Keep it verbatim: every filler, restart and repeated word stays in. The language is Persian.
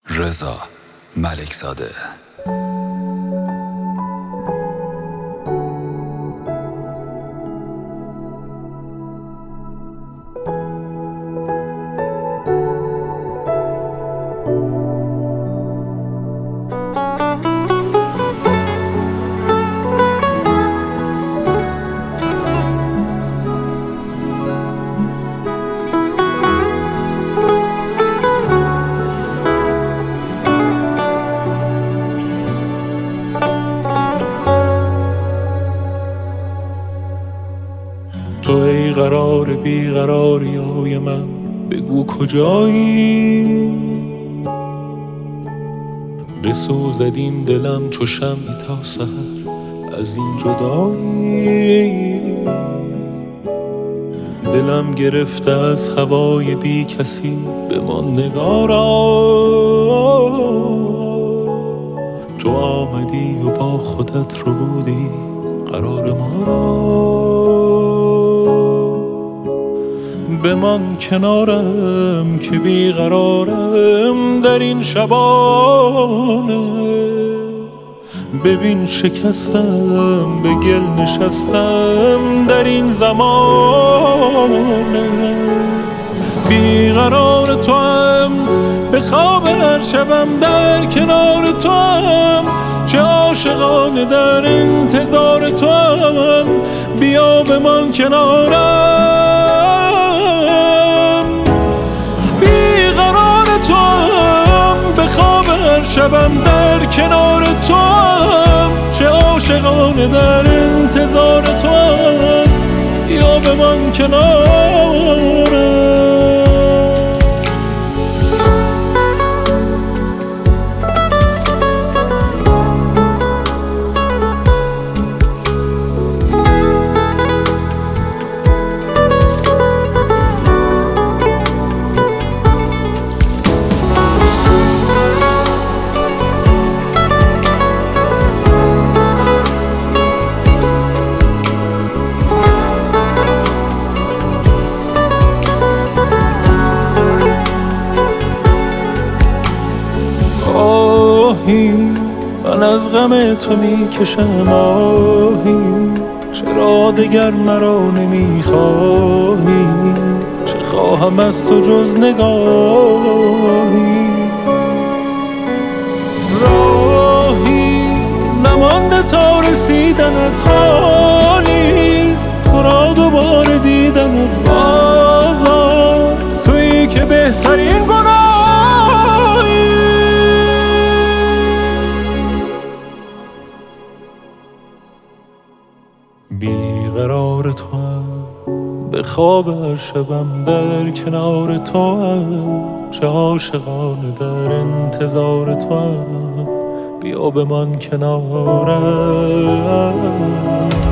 رضا ملکزاده. تو ای قرار بیقراری های من، بگو کجایی؟ بسوزد این دلم چو شمعی تا سحر از این جدایی. دلم گرفته از هوای بی کسی، بمان نگارا. تو آمدی و با خودت رو بودی قرار ما را. بمان کنارم که بیقرارم در این شبانه. ببین شکستم، به گل نشستم در این زمانه. بیقرار تو هم، به خواب هر شبم در کنار تو هم. چه عاشقانه در انتظار تو هم، بیا بمان کنارم. شبم در کنار تو هم، چه عاشقانه در انتظار تو هم، یا بمان کنارم. من از غم تو می کشم آهی، چرا دگر مرا نمی خواهی؟ چه خواهم از تو جز نگاهی؟ راهی نمانده تا رسیدنت، حالیست تو را دوباره دیدنت. آقا تویی که بهترین گناهی. بیقرار تو هم، به خواب هر شبم در کنار تو هم. چه عاشقانه در انتظار تو هم، بیا بمان کنارم.